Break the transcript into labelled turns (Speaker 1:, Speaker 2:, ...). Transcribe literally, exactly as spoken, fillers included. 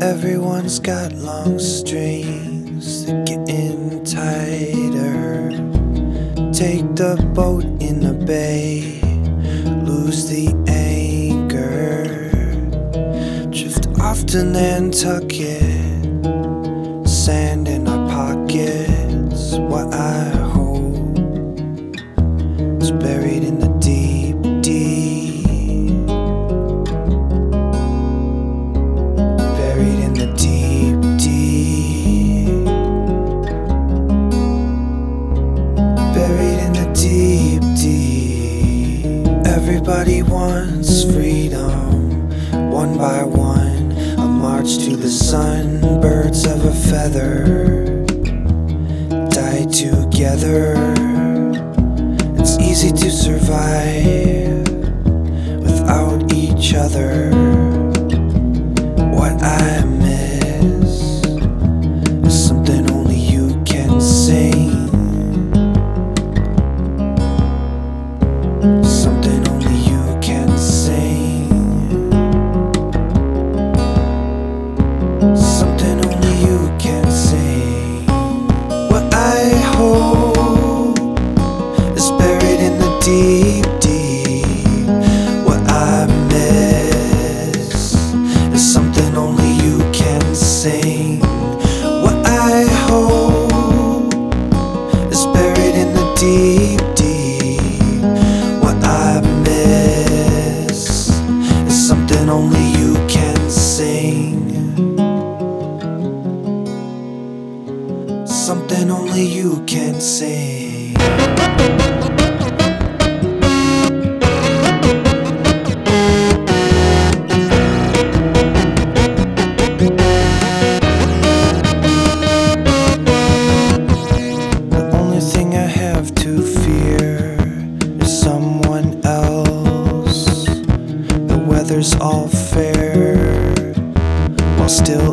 Speaker 1: Everyone's got long strings, they're getting tighter. Take the boat in the bay, lose the anchor. Drift off to Nantucket, sand in our pockets. What I hope is buried in the deep, deep. Buried in the deep, deep. Buried in the deep, deep. Everybody wants freedom, one by one. A march to the sun, birds of a feather die together. It's easy to survive without each other. What I miss is something only you can sing. Something only you can sing. Something only you can sing. What I hope is buried in the deep, deep. What I miss is something only you can sing. What I hope is buried in the deep, deep. What I miss is something only you can sing. Something only you can sing. The only thing I have to fear is someone else. The weather's all fair while still